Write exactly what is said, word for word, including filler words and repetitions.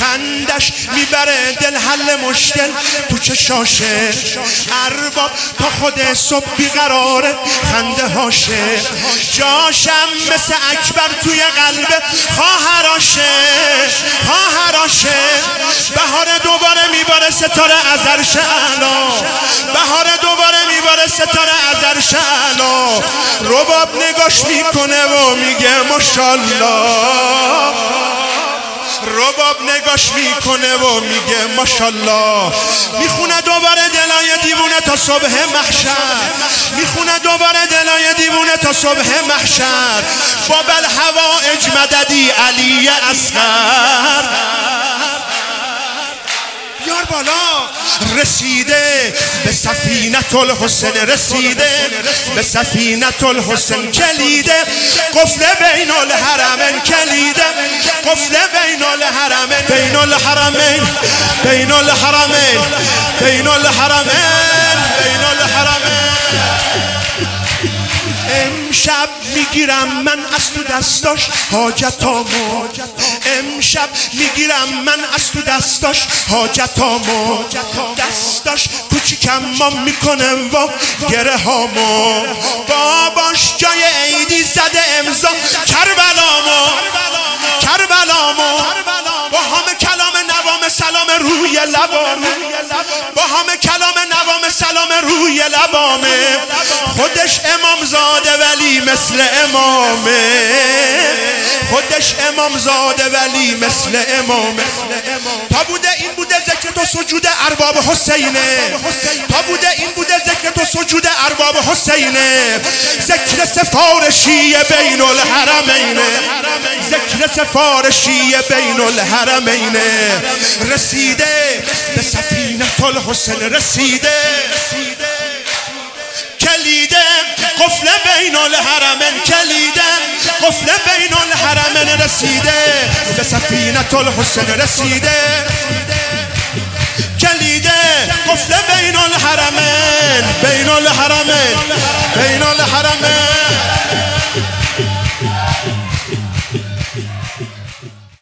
خندش میبره دل حل مشکل تو چشاشه ارباب تا خود صبح بیقراره خنده هاشه جاشم مثل اکبر توی قلب خواهراشه خواهراشه بهار دوباره میباره ستاره از عرش اعلا بهار دوباره میباره ستاره از عرش اعلا رباب نگاش میکنه و میگه ماشاءالله رباب نگاش میکنه و میگه ماشاءالله میخونه دوباره دلای دیوونه تا صبح محشر میخونه دوباره دلای دیوونه تا صبح محشر با بالحوائج مددی علی اصغر بیار بالا رسیده به سفینة الحسن رسیده به سفینة الحسن کلیده قفل بین الحرمین کلیده قفل بین الحرمین بین الحرمین بین الحرمین بین الحرمین بین الحرمین امشب میگیرم من از تو دستاش حاجتامو امشب میگیرم من از تو دستاش حاجتامو دستاش کوچیکم ما میکنه و گره هامو باباش جای عیدی زده امضا کربلامو کربلامو با همه کلام نوام سلام روی لبامه با همه کلام نوام سلام روی لبامه خودش امام زاده ولی مثل امامه خودش امام زاده ولی مثل امامه تا بوده این بوده ذکر تو سجود ارباب حسینه تا بوده این بوده ذکر تو سجود ارباب حسینه ذکر سفارشی بین الحرمین ذکر سفارشی بین الحرمین رسیده به سفینة الحسن رسیده کلیده قفل بین الحرمین کلیده قفل بین الحرمین رسیده به سفینة الحسن رسیده کلیده قفل بین الحرمین بین الحرمین بین الحرمین